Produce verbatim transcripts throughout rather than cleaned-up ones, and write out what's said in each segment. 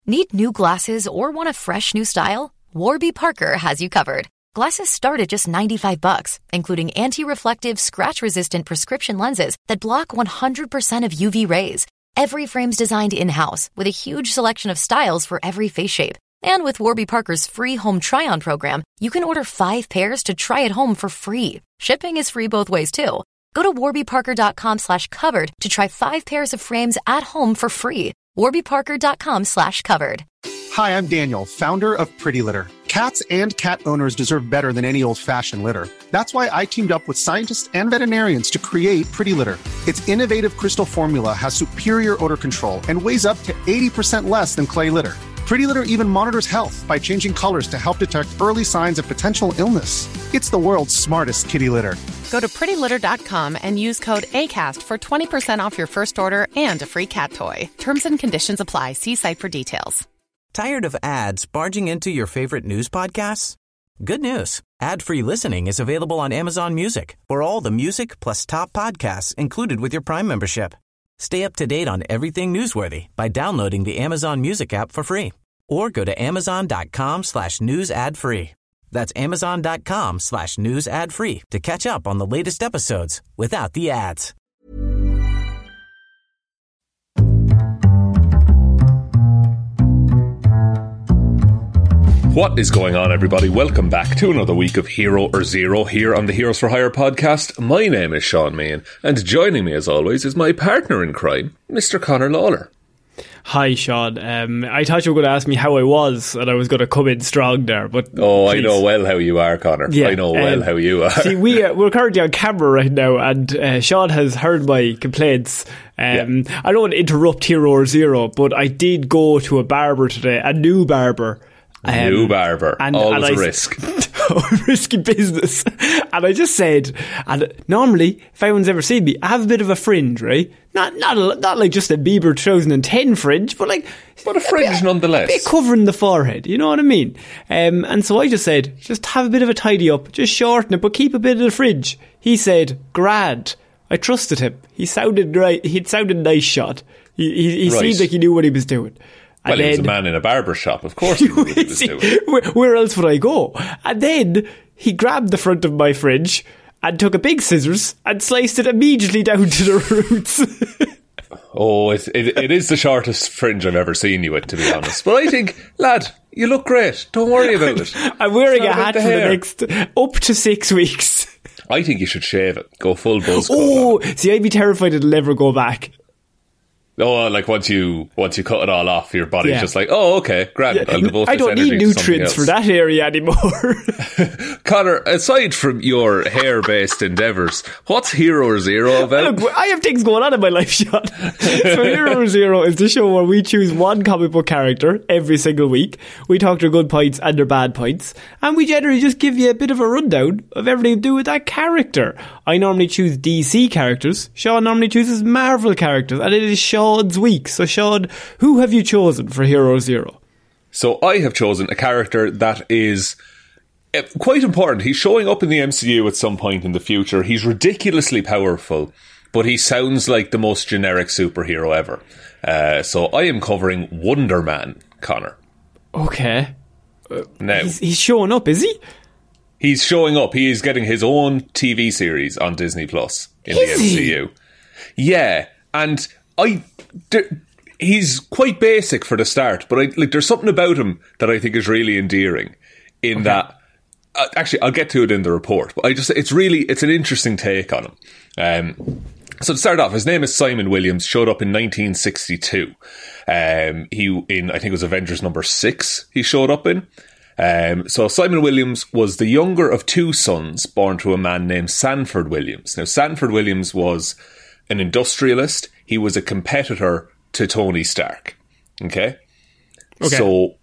Need new glasses or want a fresh new style? Warby Parker has you covered. Glasses start at just ninety-five bucks, including anti-reflective, scratch-resistant prescription lenses that block one hundred percent of U V rays. Every frame's designed in-house with a huge selection of styles for every face shape. And with Warby Parker's free home try-on program, you can order five pairs to try at home for free. Shipping is free both ways, too. Go to warbyparker.com slash covered to try five pairs of frames at home for free. warbyparker.com slash covered. Hi, I'm Daniel, founder of Pretty Litter. Cats and cat owners deserve better than any old-fashioned litter. That's why I teamed up with scientists and veterinarians to create Pretty Litter. Its innovative crystal formula has superior odor control and weighs up to eighty percent less than clay litter. Pretty Litter even monitors health by changing colors to help detect early signs of potential illness. It's the world's smartest kitty litter. Go to pretty litter dot com and use code ACAST for twenty percent off your first order and a free cat toy. Terms and conditions apply. See site for details. Tired of ads barging into your favorite news podcasts? Good news. Ad-free listening is available on Amazon Music for all the music plus top podcasts included with your Prime membership. Stay up to date on everything newsworthy by downloading the Amazon Music app for free or go to amazon.com slash news ad free. That's amazon.com slash news ad free to catch up on the latest episodes without the ads. What is going on, everybody? Welcome back to another week of Hero or Zero here on the Heroes for Hire podcast. My name is Sean Meehan, and joining me as always is my partner in crime, Mister Conor Lawler. Hi, Sean. Um, I thought you were going to ask me how I was, and I was going to come in strong there. But oh, please. I know well how you are, Conor. Yeah, I know well um, how you are. See, we uh, we're currently on camera right now, and uh, Sean has heard my complaints. Um, yeah. I don't want to interrupt Hero or Zero, but I did go to a barber today, a new barber. Um, New barber, and, always and I, a risk. Risky business. And I just said, and normally, if anyone's ever seen me, I have a bit of a fringe, right? Not not a, not like just a Bieber twenty ten fringe, but like... But a fringe a bit, nonetheless. A bit covering the forehead, you know what I mean? Um, and so I just said, just have a bit of a tidy up, just shorten it, but keep a bit of the fringe. He said, grad. I trusted him. He sounded right. He sounded nice shot. He, he, he right. seemed like he knew what he was doing. Well, and he was then, a man in a barber shop, of course he knew what he was doing. Where, where else would I go? And then he grabbed the front of my fringe and took a big scissors and sliced it immediately down to the roots. Oh, it, it, it is the shortest fringe I've ever seen you with, to be honest. But I think, lad, you look great. Don't worry about it. I'm wearing a hat the for the next up to six weeks. I think you should shave it. Go full buzz cut. Oh, see, I'd be terrified it'll never go back. Oh, like once you once you cut it all off, your body's yeah. just like, oh, okay, grand. Yeah. I'll devote I don't need nutrients for that area anymore. Conor, aside from your hair-based endeavours, what's Hero or Zero about? Look, I have things going on in my life, Sean. So Hero or Zero is the show where we choose one comic book character every single week. We talk their good points and their bad points, and we generally just give you a bit of a rundown of everything to do with that character. I normally choose D C characters. Sean normally chooses Marvel characters, and it is Sean Sean's week. So Sean, who have you chosen for Hero Zero? So I have chosen a character that is uh, quite important. He's showing up in the M C U at some point in the future. He's ridiculously powerful, but he sounds like the most generic superhero ever. Uh, so I am covering Wonder Man, Conor. Okay. Uh, now he's, he's showing up, is he? He's showing up. He is getting his own T V series on Disney Plus in is the M C U. He? Yeah, and I, he's quite basic for the start, but I, like there's something about him that I think is really endearing. In okay. that, uh, actually, I'll get to it in the report. But I just, it's really, it's an interesting take on him. Um, so to start off, his name is Simon Williams. Showed up in nineteen sixty-two. Um, he in I think it was Avengers number six. He showed up in. Um, so Simon Williams was the younger of two sons born to a man named Sanford Williams. Now, Sanford Williams was an industrialist. He was a competitor to Tony Stark. Okay? Okay. So,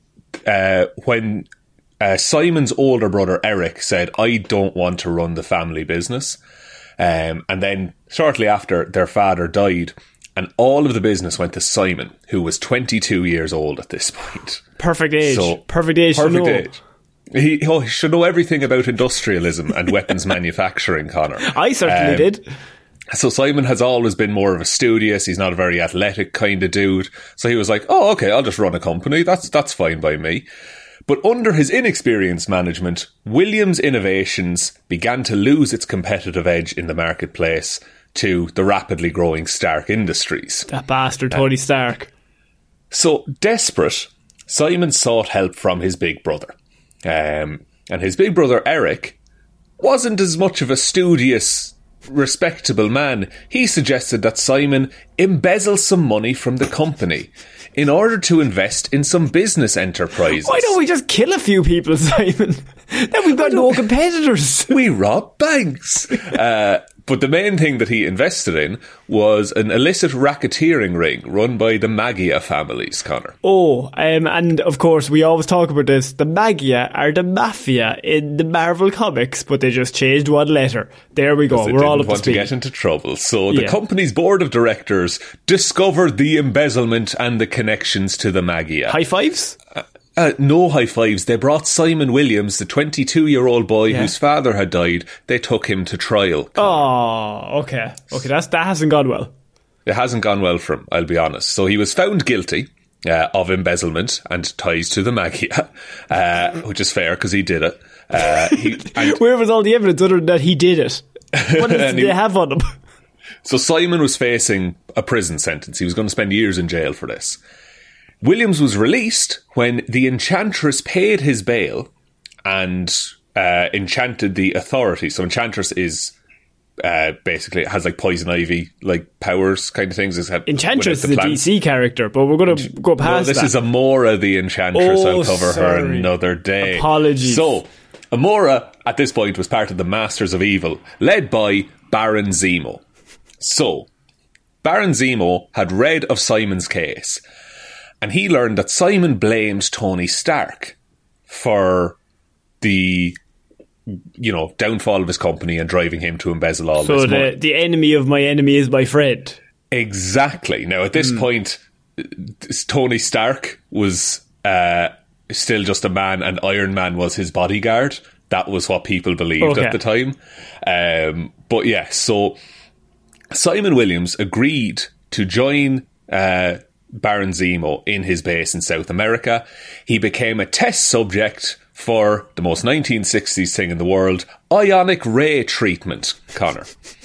uh, when uh, Simon's older brother, Eric, said, I don't want to run the family business, um, and then shortly after, their father died, and all of the business went to Simon, who was twenty-two years old at this point. Perfect age. So, perfect age. Perfect age. He, oh, he should know everything about industrialism and weapons manufacturing, Conor. I certainly um, did. So Simon has always been more of a studious, he's not a very athletic kind of dude. So he was like, oh, okay, I'll just run a company. That's that's fine by me. But under his inexperienced management, Williams Innovations began to lose its competitive edge in the marketplace to the rapidly growing Stark Industries. That bastard Tony Stark. So, desperate, Simon sought help from his big brother. Um, and his big brother, Eric, wasn't as much of a studious, respectable man. He suggested that Simon embezzle some money from the company in order to invest in some business enterprises. Why don't we just kill a few people, Simon? Then we've got no competitors. We rob banks. uh, but the main thing that he invested in was an illicit racketeering ring run by the Maggia families, Connor. Oh, um, and of course we always talk about this. The Maggia are the mafia in the Marvel comics, but they just changed one letter. There we go. They We're all up to want speed. to get into trouble. So the Yeah. company's board of directors discovered the embezzlement and the connections to the Maggia. High fives? Uh, no high fives. They brought Simon Williams, the twenty-two-year-old boy Yeah. whose father had died. They took him to trial. Oh, okay. Okay, that's, that hasn't gone well. It hasn't gone well for him, I'll be honest. So he was found guilty uh, of embezzlement and ties to the Maggia, uh, which is fair because he did it. Uh, he, and Where was all the evidence other than that he did it? What did he- they have on him? So Simon was facing a prison sentence. He was going to spend years in jail for this. Williams was released when the Enchantress paid his bail and uh, enchanted the authority. So Enchantress is uh, basically, it has like poison ivy like powers kind of things. It's had- Enchantress is without a the D plants. C character, but we're going to go past No, this that. is Amora the Enchantress. Oh, I'll cover her sorry. another day. Apologies. So, Amora, at this point, was part of the Masters of Evil, led by Baron Zemo. So, Baron Zemo had read of Simon's case, and he learned that Simon blames Tony Stark for the, you know, downfall of his company and driving him to embezzle all so this the, money. the enemy of my enemy is my friend. Exactly. Now, at this point, Tony Stark was uh, still just a man, and Iron Man was his bodyguard. That was what people believed Okay. at the time. Um, but yeah, so Simon Williams agreed to join uh, Baron Zemo in his base in South America. He became a test subject for the most nineteen sixties thing in the world, ionic ray treatment, Connor.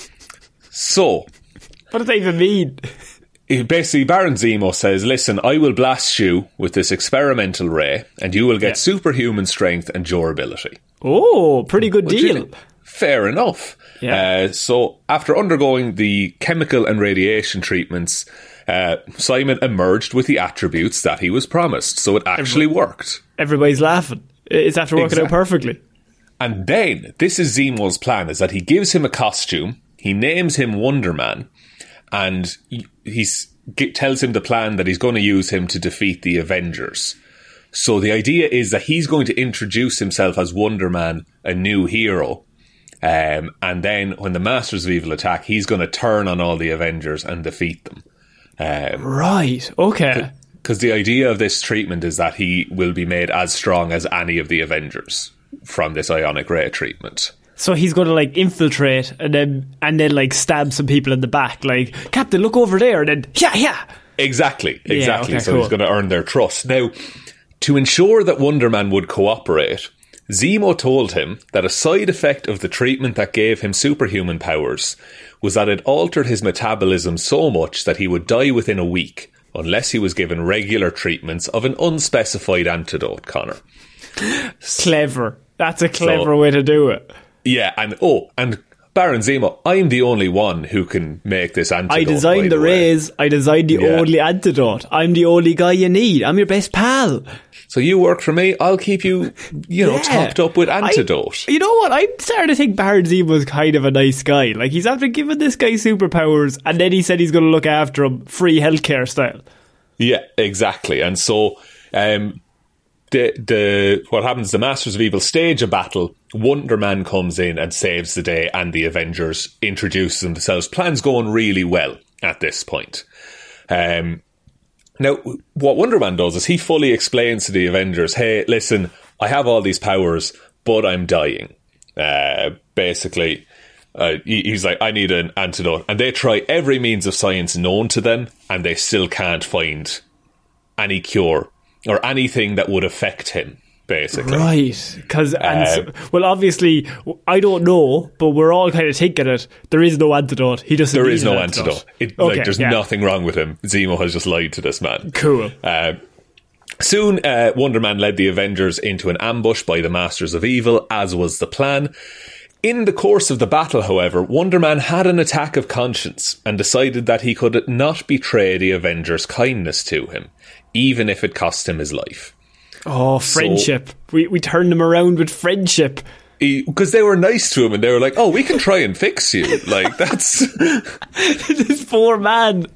So, What does that even mean? basically, Baron Zemo says, listen, I will blast you with this experimental ray and you will get Yeah. superhuman strength and durability. Oh, pretty good Which deal. is fair enough. Yeah. Uh, so after undergoing the chemical and radiation treatments, uh, Simon emerged with the attributes that he was promised. So it actually worked. Everybody's laughing. It's after working out Exactly. perfectly. And then, this is Zemo's plan, is that he gives him a costume, he names him Wonder Man, and he he's, g- tells him the plan that he's going to use him to defeat the Avengers. So the idea is that he's going to introduce himself as Wonder Man, a new hero, um, and then when the Masters of Evil attack, he's going to turn on all the Avengers and defeat them. Um, Right, okay. Because the idea of this treatment is that he will be made as strong as any of the Avengers from this ionic ray treatment. So he's going to like infiltrate and then and then like stab some people in the back. Like, Captain, look over there. And then, yeah, yeah. Exactly, exactly. okay, so cool. he's going to earn their trust. Now, to ensure that Wonder Man would cooperate, Zemo told him that a side effect of the treatment that gave him superhuman powers was that it altered his metabolism so much that he would die within a week unless he was given regular treatments of an unspecified antidote, Connor. Clever. That's a clever So- way to do it. Yeah, and oh, and Baron Zemo, I'm the only one who can make this antidote. I by designed the way. rays. I designed the Yeah. only antidote. I'm the only guy you need. I'm your best pal. So you work for me, I'll keep you, you know, Yeah. topped up with I- antidote. you know what? I'm starting to think Baron Zemo was kind of a nice guy. Like, he's after giving this guy superpowers, and then he said he's going to look after him, free healthcare style. Yeah, exactly. And so, um, the the what happens? The Masters of Evil stage a battle. Wonder Man comes in and saves the day, and the Avengers introduce themselves. Plans going really well at this point. Um, now, what Wonder Man does is he fully explains to the Avengers, "Hey, listen, I have all these powers, but I'm dying. Uh, basically, Uh, he, he's like, I need an antidote. And they try every means of science known to them, and they still can't find any cure or anything that would affect him, basically. Right. Because, Um, so, well, obviously, I don't know, but we're all kind of thinking it. There is no antidote. He doesn't There need is an no antidote. antidote. It, Okay, like, there's yeah. nothing wrong with him. Zemo has just lied to this man. Cool. Uh, soon, uh, Wonder Man led the Avengers into an ambush by the Masters of Evil, as was the plan. In the course of the battle, however, Wonder Man had an attack of conscience and decided that he could not betray the Avengers' kindness to him, even if it cost him his life. Oh, friendship. So, we, we turned him around with friendship. Because they were nice to him and they were like, oh, we can try and fix you. Like, that's... This poor man.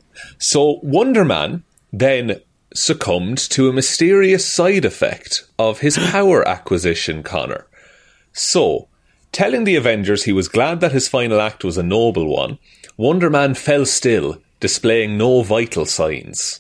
So Wonder Man then succumbed to a mysterious side effect of his power acquisition, Connor. So, telling the Avengers he was glad that his final act was a noble one, Wonder Man fell still, displaying no vital signs.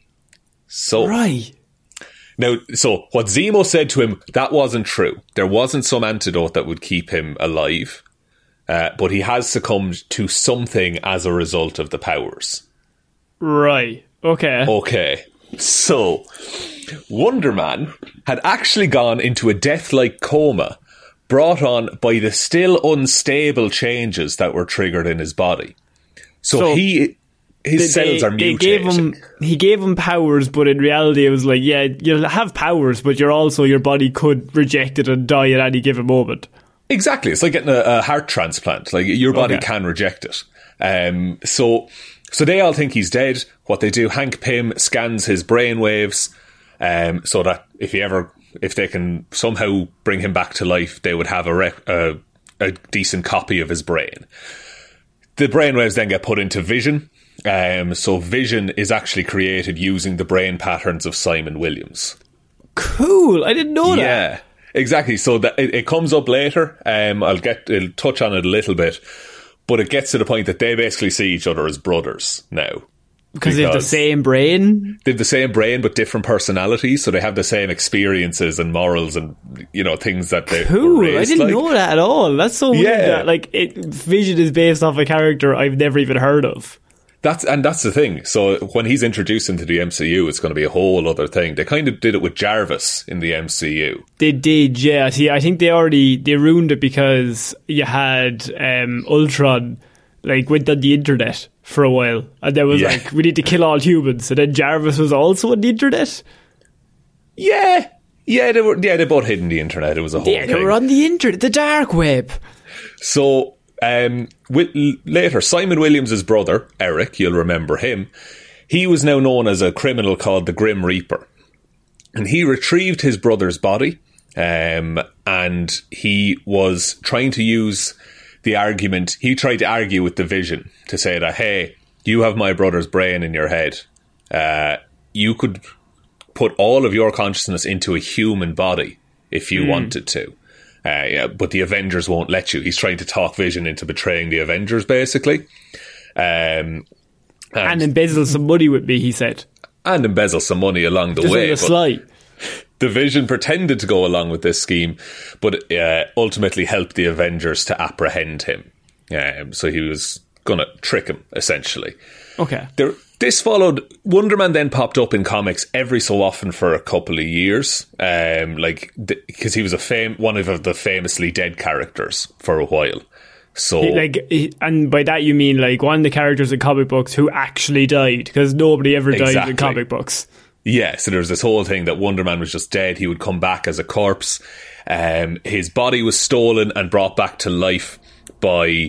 So, right. Now, so what Zemo said to him, that wasn't true. There wasn't some antidote that would keep him alive, uh, but he has succumbed to something as a result of the powers. Right. Okay. Okay. So, Wonder Man had actually gone into a death-like coma brought on by the still unstable changes that were triggered in his body. So, so he... His they, cells are mutating. They gave him, he gave him powers, but in reality it was like, yeah, you'll have powers, but you're also, your body could reject it and die at any given moment. Exactly. It's like getting a, a heart transplant. Like, your body okay. can reject it. Um, so, so they all think he's dead. What they do, Hank Pym scans his brainwaves, um, so that if he ever, if they can somehow bring him back to life, they would have a, rep, a, a decent copy of his brain. The brainwaves then get put into Vision. Um, so Vision is actually created using the brain patterns of Simon Williams. Cool, I didn't know that. Yeah, exactly. So that it, it comes up later. Um, I'll get, I'll touch on it a little bit, but it gets to the point that they basically see each other as brothers now. Because they have the same brain? They have the same brain, but different personalities, so they have the same experiences and morals and, you know, things that they cool. were raised I didn't like. know that at all. That's so weird. Yeah. That, like, it, Vision is based off a character I've never even heard of. That's and that's the thing. So when he's introduced into the M C U, it's going to be a whole other thing. They kind of did it with Jarvis in the M C U. They did, yeah. See, I think they already they ruined it because you had um, Ultron like went on the internet for a while, and there was yeah. like, we need to kill all humans, and then Jarvis was also on the internet. Yeah, yeah, they were. Yeah, they both hid in the internet. It was a whole. Yeah, thing. They were on the internet, the dark web. So. Um, with, later, Simon Williams' brother, Eric, you'll remember him, he was now known as a criminal called the Grim Reaper. And he retrieved his brother's body, um, and he was trying to use the argument, he tried to argue with the Vision to say that, hey, you have my brother's brain in your head. Uh, you could put all of your consciousness into a human body if you mm. wanted to. Uh, yeah, but the Avengers won't let you. He's trying to talk Vision into betraying the Avengers, basically. Um, and, and embezzle some money with me, he said. And embezzle some money along the Just way. On the sly. The Vision pretended to go along with this scheme, but uh, ultimately helped the Avengers to apprehend him. Um, so he was going to trick him, essentially. Okay. There, this followed. Wonder Man then popped up in comics every so often for a couple of years, um, like because he was a fam- one of the famously dead characters for a while. So, he, like, he, and by that you mean like one of the characters in comic books who actually died, because nobody ever died exactly. in comic books. Yeah, so there was this whole thing that Wonder Man was just dead. He would come back as a corpse. Um, his body was stolen and brought back to life by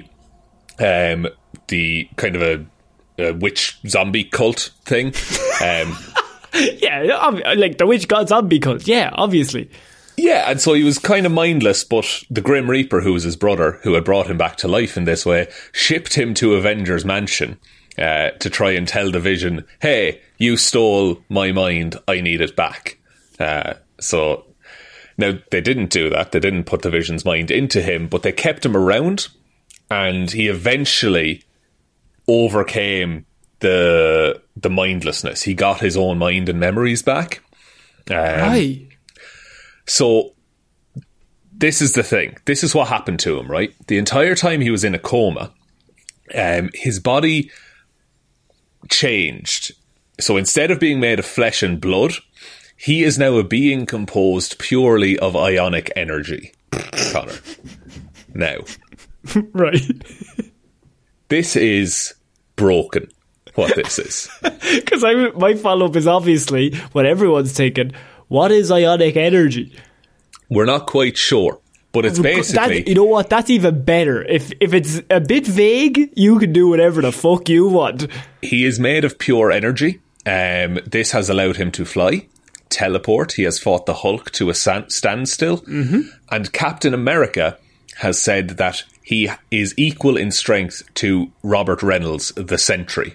um, the kind of a. A witch zombie cult thing. Um, yeah, like the witch god zombie cult. Yeah, obviously. Yeah, and so he was kind of mindless, but the Grim Reaper, who was his brother, who had brought him back to life in this way, shipped him to Avengers Mansion uh, to try and tell the Vision, hey, you stole my mind, I need it back. Uh, so, now, they didn't do that. They didn't put the Vision's mind into him, but they kept him around, and he eventually overcame the the mindlessness. He got his own mind and memories back. Um, right. So this is the thing. This is what happened to him, right? The entire time he was in a coma, um, his body changed. So instead of being made of flesh and blood, he is now a being composed purely of ionic energy, Connor. Now. Right. This is broken, what this is. Because my follow-up is obviously what everyone's thinking. What is ionic energy? We're not quite sure, but it's basically... That, you know what? That's even better. If if it's a bit vague, you can do whatever the fuck you want. He is made of pure energy. Um, this has allowed him to fly, teleport. He has fought the Hulk to a stand- standstill. Mm-hmm. And Captain America has said that he is equal in strength to Robert Reynolds, the Sentry,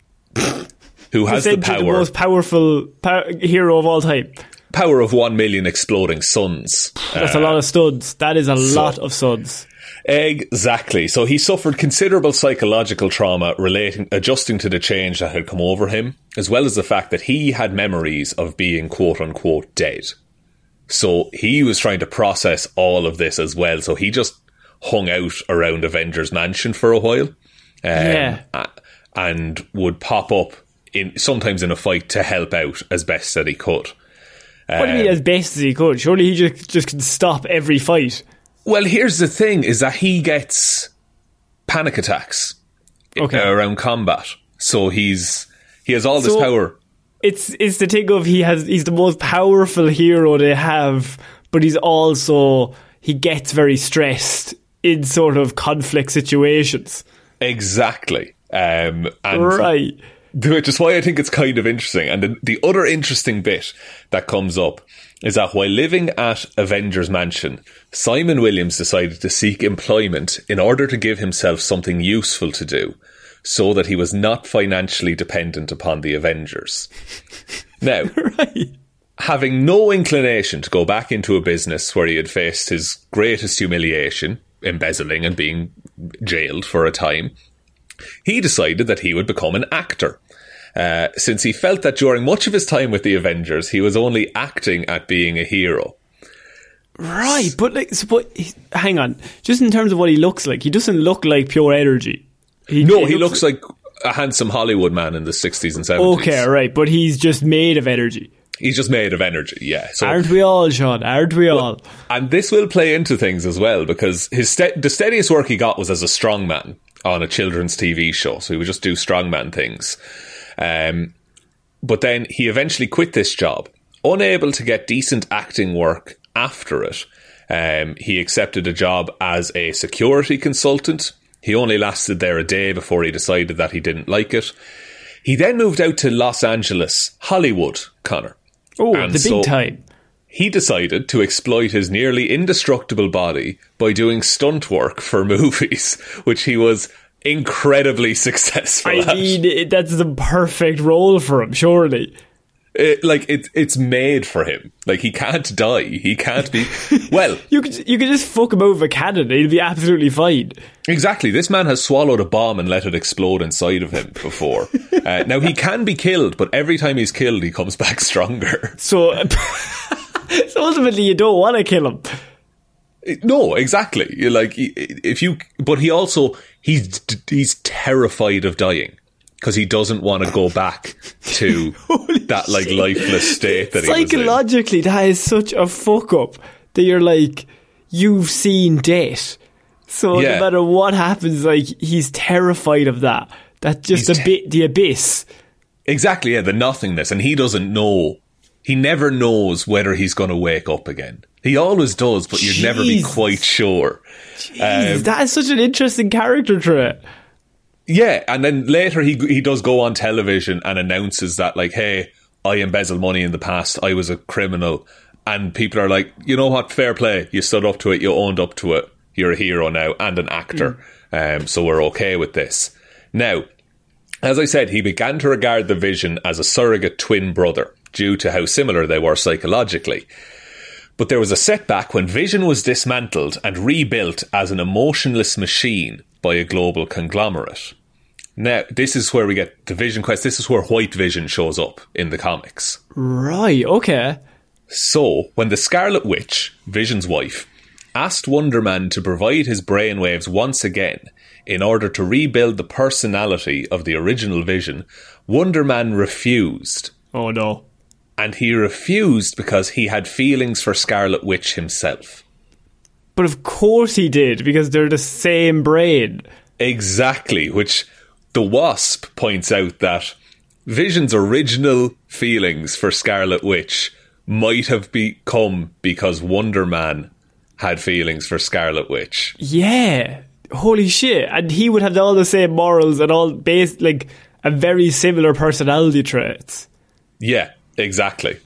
who has the, the power... the most powerful pow- hero of all time. Power of one million exploding suns. That's uh, a lot of studs. That is a so, lot of suds. Exactly. So he suffered considerable psychological trauma relating, adjusting to the change that had come over him, as well as the fact that he had memories of being quote unquote dead. So he was trying to process all of this as well. So he just hung out around Avengers Mansion for a while. Um, yeah. And would pop up in sometimes in a fight to help out as best that he could. What do you mean as best as he could? Surely he just, just can stop every fight. Well, here's the thing, is that he gets panic attacks okay. around combat. So he's he has all this so power. It's it's the thing of he has he's the most powerful hero they have, but he's also he gets very stressed in sort of conflict situations. Exactly. Um, and right. Which is why I think it's kind of interesting. And the, the other interesting bit that comes up is that while living at Avengers Mansion, Simon Williams decided to seek employment in order to give himself something useful to do so that he was not financially dependent upon the Avengers. Now, right. having no inclination to go back into a business where he had faced his greatest humiliation, embezzling and being jailed for a time, he decided that he would become an actor. Uh, since he felt that during much of his time with the Avengers, he was only acting at being a hero. Right, but like, so, but hang on. Just in terms of what he looks like, he doesn't look like pure energy. He, no, he, he looks, looks like a handsome Hollywood man in the sixties and seventies. Okay, right, but he's just made of energy. He's just made of energy, yeah. So, aren't we all, Sean? Aren't we all? Well, and this will play into things as well, because his ste- the steadiest work he got was as a strongman on a children's T V show. So he would just do strongman things. Um, but then he eventually quit this job, unable to get decent acting work after it. Um, he accepted a job as a security consultant. He only lasted there a day before he decided that he didn't like it. He then moved out to Los Angeles, Hollywood, Connor. Oh, and the big so time. He decided to exploit his nearly indestructible body by doing stunt work for movies, which he was incredibly successful I at. mean, it, that's the perfect role for him, surely. It, like, it, it's made for him. Like, he can't die. He can't be... Well... you could you could just fuck him out with a cannon. He'll be absolutely fine. Exactly. This man has swallowed a bomb and let it explode inside of him before. uh, now, he can be killed, but every time he's killed, he comes back stronger. So, so ultimately, you don't want to kill him. No, exactly. You're like, if you... But he also... He's, he's terrified of dying. Because he doesn't want to go back to that like lifeless state that he was in. Psychologically, that is such a fuck up that you're like, you've seen death. So yeah. no matter what happens, like, he's terrified of that. That's just he's a bit te- the abyss. Exactly, yeah, the nothingness. And he doesn't know. He never knows whether he's going to wake up again. He always does, but you'd never be quite sure. Jeez, um, that is such an interesting character trait. Yeah, and then later he he does go on television and announces that, like, hey, I embezzled money in the past, I was a criminal. And people are like, you know what, fair play, you stood up to it, you owned up to it, you're a hero now and an actor, mm. um, so we're okay with this. Now, as I said, he began to regard the Vision as a surrogate twin brother due to how similar they were psychologically. But there was a setback when Vision was dismantled and rebuilt as an emotionless machine by a global conglomerate. Now, this is where we get the Vision Quest. This is where White Vision shows up in the comics. Right, okay. So, when the Scarlet Witch, Vision's wife, asked Wonder Man to provide his brainwaves once again in order to rebuild the personality of the original Vision, Wonder Man refused. Oh no. And he refused because he had feelings for Scarlet Witch himself. But of course he did, because they're the same brain. Exactly, which the Wasp points out that Vision's original feelings for Scarlet Witch might have become because Wonder Man had feelings for Scarlet Witch. Yeah. Holy shit. And he would have all the same morals and all based, like, a very similar personality traits. Yeah, exactly.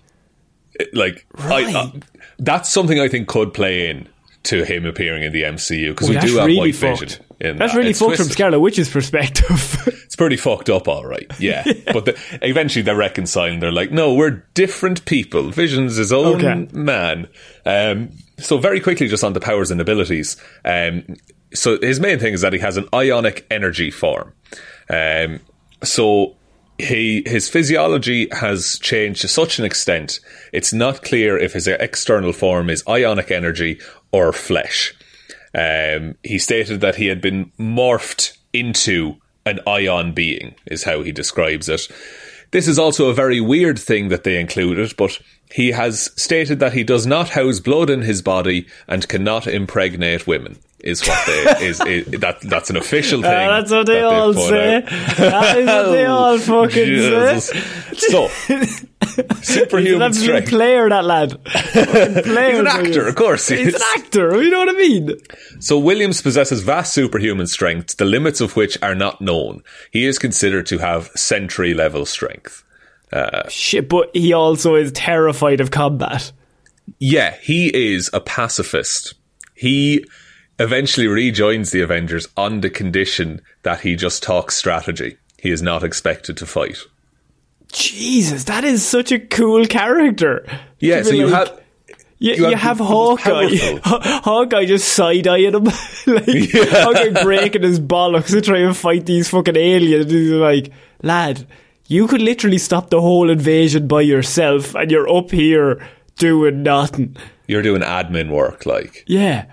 Like, right. I, uh, that's something I think could play in to him appearing in the M C U, because oh, we do have really White fucked. Vision. In that's that. really It's fucked twisted. from Scarlet Witch's perspective. It's pretty fucked up, all right. Yeah. yeah. But the, eventually they're reconciling. They're like, no, we're different people. Vision's his own okay. man. Um, so very quickly, just on the powers and abilities. Um, so his main thing is that he has an ionic energy form. Um, so he his physiology has changed to such an extent, it's not clear if his external form is ionic energy or flesh. Um, he stated that he had been morphed into an ion being, is how he describes it. This is also a very weird thing that they included, but he has stated that he does not house blood in his body and cannot impregnate women. Is what they is, is that that's an official thing. Uh, that's what they that all say. That is what they all fucking Jesus. say. So, superhuman He's an strength. player, that lad. Player, He's an actor, of course. He He's is. an actor. You know what I mean? So Williams possesses vast superhuman strength, the limits of which are not known. He is considered to have Sentry level strength. Uh, Shit, but he also is terrified of combat. yeah, he is a pacifist. He eventually rejoins the Avengers on the condition that he just talks strategy. He is not expected to fight. Jesus, that is such a cool character. Yeah, To so be you like, have... You, You you have have the most Hawkeye. powerful. Hawkeye just side-eyeing him. like, Yeah. Hawkeye breaking his bollocks to try and fight these fucking aliens. He's like, lad, you could literally stop the whole invasion by yourself, and you're up here doing nothing. You're doing admin work, like... Yeah.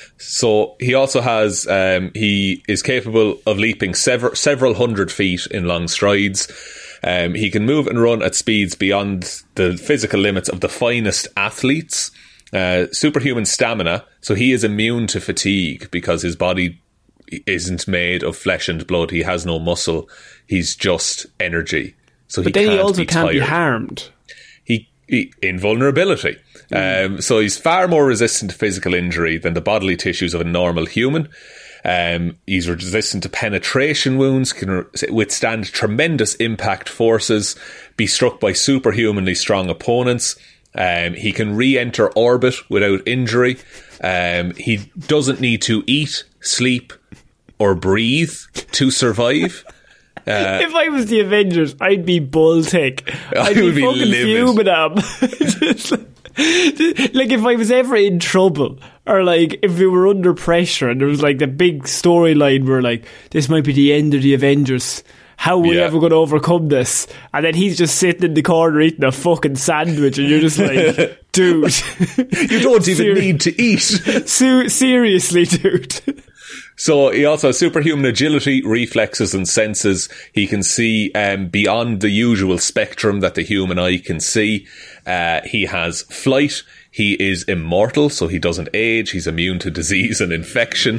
So he also has, um, he is capable of leaping several, several hundred feet in long strides. Um, he can move and run at speeds beyond the physical limits of the finest athletes. Uh, superhuman stamina, so he is immune to fatigue because his body isn't made of flesh and blood. He has no muscle. He's just energy. So But he then can't he also be can't tired. be harmed. He, he invulnerability. Um, so he's far more resistant to physical injury than the bodily tissues of a normal human. Um, he's resistant to penetration wounds, can re- withstand tremendous impact forces, be struck by superhumanly strong opponents. Um, he can re-enter orbit without injury. Um, he doesn't need to eat, sleep, or breathe to survive. Uh, if I was the Avengers, I'd be bull tick. I'd I be, would be fucking livid. fuming at him. Just like, like if I was ever in trouble, or like if we were under pressure and there was like the big storyline where like this might be the end of the Avengers, how are we Yeah. ever going to overcome this? And then he's just sitting in the corner eating a fucking sandwich, and you're just like, dude, you don't even Ser- need to eat. Su- seriously, dude. So he also has superhuman agility, reflexes and senses. He can see um, beyond the usual spectrum that the human eye can see. Uh, he has flight. He is immortal, so he doesn't age. He's immune to disease and infection.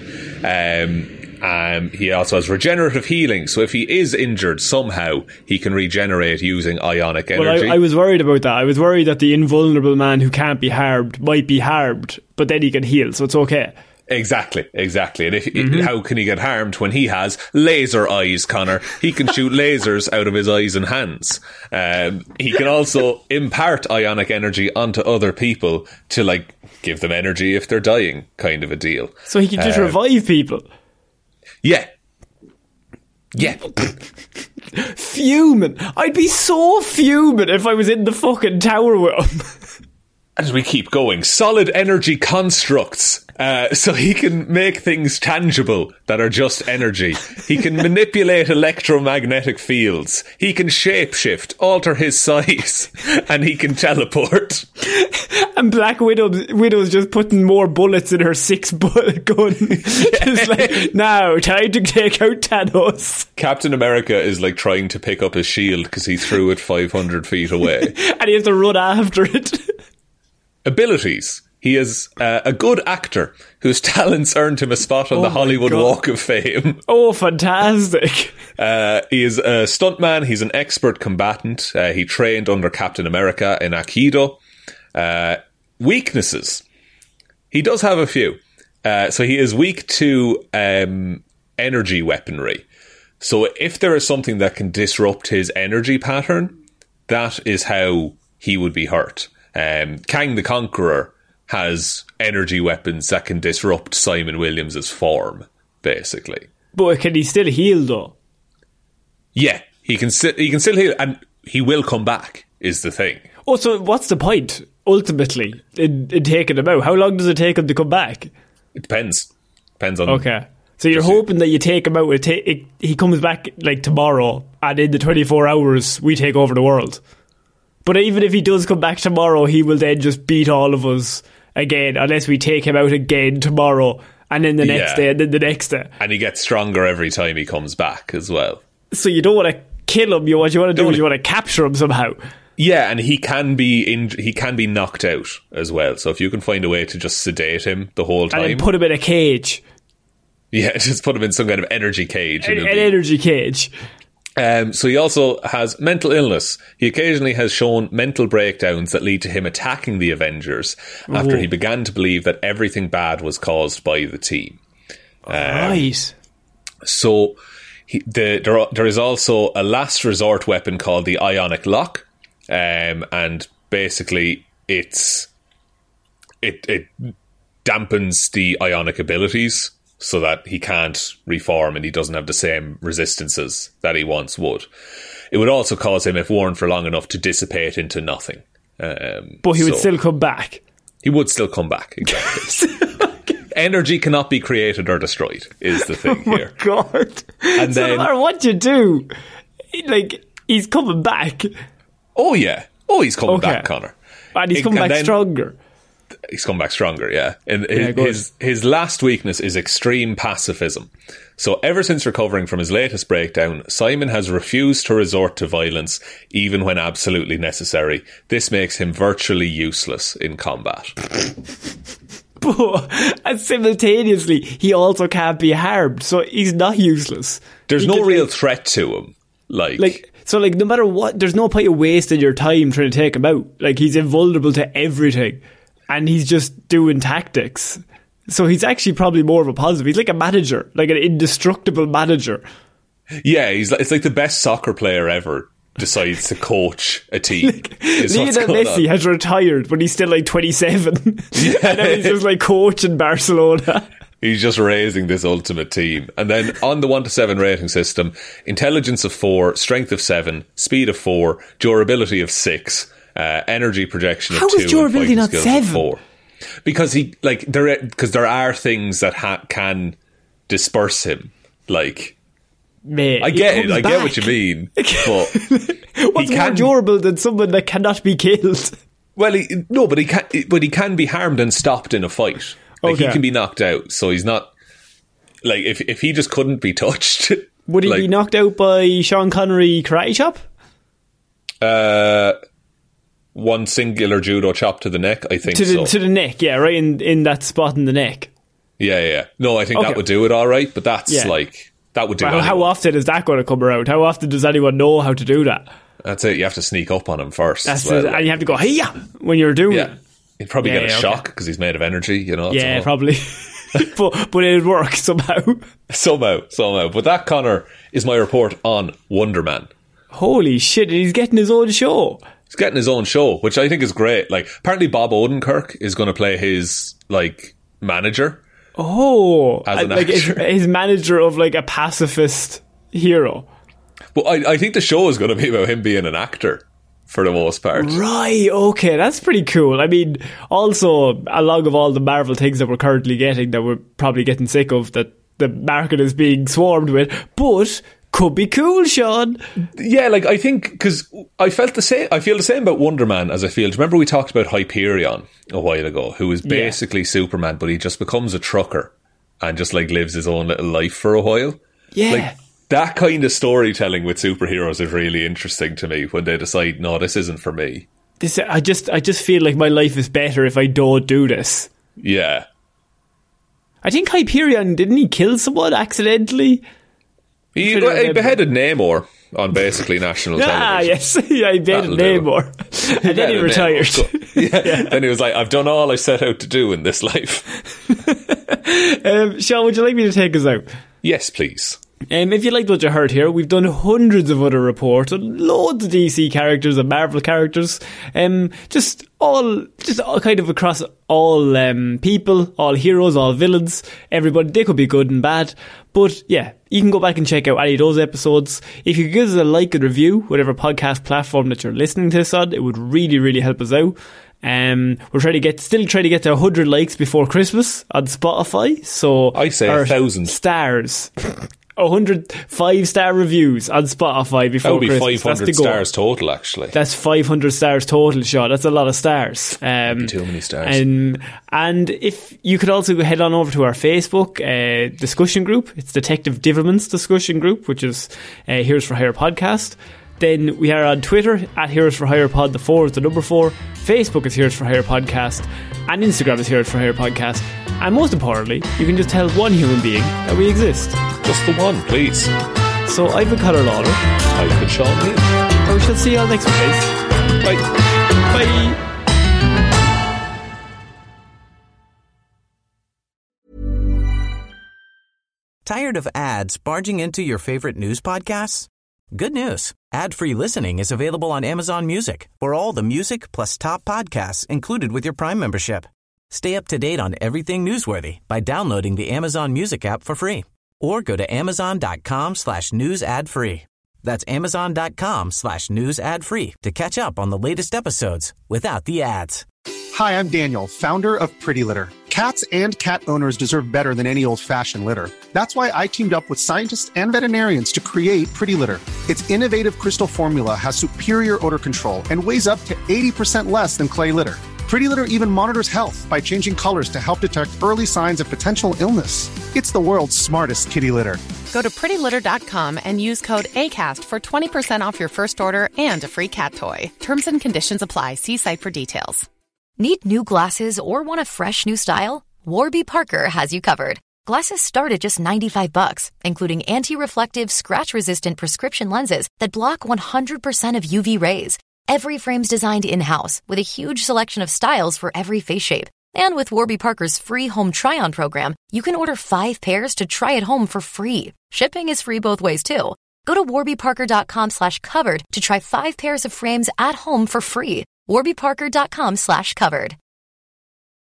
Um, um, he also has regenerative healing. So if he is injured somehow, he can regenerate using ionic energy. Well, I, I was worried about that. I was worried that the invulnerable man who can't be harmed might be harmed, but then he can heal, so it's okay. Exactly, exactly. And if, Mm-hmm. how can he get harmed when he has laser eyes, Connor? He can shoot lasers out of his eyes and hands. Um, he can also impart ionic energy onto other people to, like, give them energy if they're dying, kind of a deal. So he can just Um, revive people. Yeah. Yeah. Fuming. I'd be so fuming if I was in the fucking tower with him. As we keep going, solid energy constructs. Uh, so he can make things tangible that are just energy. He can manipulate electromagnetic fields. He can shapeshift, alter his size, and he can teleport. And Black Widow, Widow's just putting more bullets in her six-bullet gun. Just like, now, time to take out Thanos. Captain America is like trying to pick up his shield because he threw it five hundred feet away. And he has to run after it. Abilities. He is uh, a good actor whose talents earned him a spot on Oh the my Hollywood God. Walk of Fame. Oh, fantastic. Uh, he is a stuntman. He's an expert combatant. Uh, he trained under Captain America in Aikido. Uh, weaknesses. He does have a few. Uh, so he is weak to um, energy weaponry. So if there is something that can disrupt his energy pattern, that is how he would be hurt. Um, Kang the Conqueror has energy weapons that can disrupt Simon Williams' form, basically. But can he still heal, though? Yeah, he can, sti- he can still heal, and he will come back, is the thing. Oh, so what's the point, ultimately, in, in taking him out? How long does it take him to come back? It depends. Depends on... Okay. So you're Just- hoping that you take him out, it ta- it, he comes back, like, tomorrow, and in the twenty-four hours, we take over the world. But even if he does come back tomorrow, he will then just beat all of us again, unless we take him out again tomorrow, and then the next Yeah. day, and then the next day. And he gets stronger every time he comes back as well. So you don't want to kill him. You what you want to do Don't- is you want to capture him somehow. Yeah, and he can be in, he can be knocked out as well. So if you can find a way to just sedate him the whole time, And then put him in a cage. yeah, just put him in some kind of energy cage. An, and an it'll be- energy cage. Um, so he also has mental illness. He occasionally has shown mental breakdowns that lead to him attacking the Avengers after Ooh. he began to believe that everything bad was caused by the team. Um, Right. So he, the, there, there is also a last resort weapon called the Ionic Lock, um, and basically it's it it dampens the ionic abilities so that he can't reform and he doesn't have the same resistances that he once would. It would also cause him, if worn for long enough, to dissipate into nothing. Um, But he would so still come back. he would still come back. Exactly. Energy cannot be created or destroyed. Is the thing here. God. And so then- no matter what you do, like, he's coming back. Oh yeah. Oh, he's coming Okay. back, Connor. And he's It- coming and back then- stronger. He's come back stronger, yeah. And Yeah, his, good. his his last weakness is extreme pacifism. So ever since recovering from his latest breakdown, Simon has refused to resort to violence, even when absolutely necessary. This makes him virtually useless in combat. But and simultaneously, he also can't be harmed, so he's not useless. There's He no can, real like, threat to him. Like, like so, like no matter what, there's no point of wasting your time trying to take him out. Like he's invulnerable to everything, and he's just doing tactics. So he's actually probably more of a positive. He's like a manager, like an indestructible manager. yeah, he's like, it's like the best soccer player ever decides to coach a team. is what's Lionel going Messi on. has retired, but he's still like twenty-seven, and now he's just like coaching Barcelona. He's just raising this ultimate team. And then on the one to seven rating system, intelligence of four, strength of seven, speed of four, durability of six, uh, energy projection of How two, is durability and fighting not skills seven? of four. Because he like there because there are things that ha- can disperse him. Like Mate, I he get it, comes I get what back. you mean. But What's he more can- durable than someone that cannot be killed? well, he, no, but he can, but he can be harmed and stopped in a fight. Like he Okay. can be knocked out, so he's not like if if he just couldn't be touched. Would he like, be knocked out by Sean Connery karate chop? Uh, one singular judo chop to the neck, I think To the so. to the neck, yeah, right in, in that spot in the neck. yeah, yeah, yeah. No, I think Okay. that would do it all right, but that's Yeah. like, that would do How, it. how often is that going to come around? How often does anyone know how to do that? That's it, you have to sneak up on him first. That's as well. the, and you have to go, hey, when you're doing yeah. it. He'd probably Yeah, get a yeah, okay. shock because he's made of energy, you know. that's Yeah, all. probably. but but it'd work somehow. Somehow, somehow. But that, Connor, is my report on Wonder Man. Holy shit, and he's getting his own show. He's getting his own show, which I think is great. Like, apparently Bob Odenkirk is going to play his, like, manager. Oh, As an like his, actor. his manager of like a pacifist hero. But I, I think the show is going to be about him being an actor. for the most part. Right, okay, that's pretty cool. I mean, also, along of all the Marvel things that we're currently getting, that we're probably getting sick of, that the market is being swarmed with, but could be cool, Sean. Yeah, like, I think, because I felt the same, I feel the same about Wonder Man as I feel. Do you remember we talked about Hyperion a while ago, who is basically yeah. Superman, but he just becomes a trucker and just, like, lives his own little life for a while? Yeah. Like, that kind of storytelling with superheroes is really interesting to me when they decide, no, this isn't for me. This, I just, I just feel like my life is better if I don't do this. Yeah. I think Hyperion, didn't he kill someone accidentally? He, he beheaded Namor on basically national television. Ah, yes. Yeah, he beheaded Namor. And then he retired. Yeah. yeah. Then he was like, I've done all I set out to do in this life. um, Sean, would you like me to take us out? Yes, please. Um, if you liked what you heard here, we've done hundreds of other reports on loads of D C characters and Marvel characters. Um, just all, just all kind of across all um, people, all heroes, all villains, everybody. They could be good and bad. But yeah, you can go back and check out any of those episodes. If you could give us a like and review, whatever podcast platform that you're listening to this on, it would really, really help us out. Um, we're trying to get, still trying to get to one hundred likes before Christmas on Spotify. So I say a thousand stars. one hundred five-star reviews on Spotify before that would be Christmas. five hundred stars total, actually. That's five hundred stars total, Sean. That's a lot of stars. Um, too many stars. And, and if you could also head on over to our Facebook uh, discussion group. It's Detective Diverman's discussion group, which is uh, Heroes for Hire podcast. Then we are on Twitter at Heroes for Hire Pod. The four is the number four. Facebook is Heroes for Hire podcast, and Instagram is Heroes for Hire podcast. And most importantly, you can just tell one human being that we exist. Just the one, please. So I've been Conor Lawler. I've been Sean Neal. And we shall see you all next week, guys. Bye. Bye. Tired of ads barging into your favorite news podcasts? Good news. Ad-free listening is available on Amazon Music for all the music plus top podcasts included with your Prime membership. Stay up to date on everything newsworthy by downloading the Amazon Music app for free or go to amazon.com slash news ad free. That's amazon.com slash news ad free to catch up on the latest episodes without the ads. Hi, I'm Daniel, founder of Pretty Litter. Cats and cat owners deserve better than any old-fashioned litter. That's why I teamed up with scientists and veterinarians to create Pretty Litter. Its innovative crystal formula has superior odor control and weighs up to eighty percent less than clay litter. Pretty Litter even monitors health by changing colors to help detect early signs of potential illness. It's the world's smartest kitty litter. Go to pretty litter dot com and use code ACAST for twenty percent off your first order and a free cat toy. Terms and conditions apply. See site for details. Need new glasses or want a fresh new style? Warby Parker has you covered. Glasses start at just ninety-five bucks, including anti-reflective, scratch-resistant prescription lenses that block one hundred percent of U V rays. Every frame's designed in-house with a huge selection of styles for every face shape. And with Warby Parker's free home try-on program, you can order five pairs to try at home for free. Shipping is free both ways, too. Go to warbyparker.com slash covered to try five pairs of frames at home for free. warbyparker.com slash covered.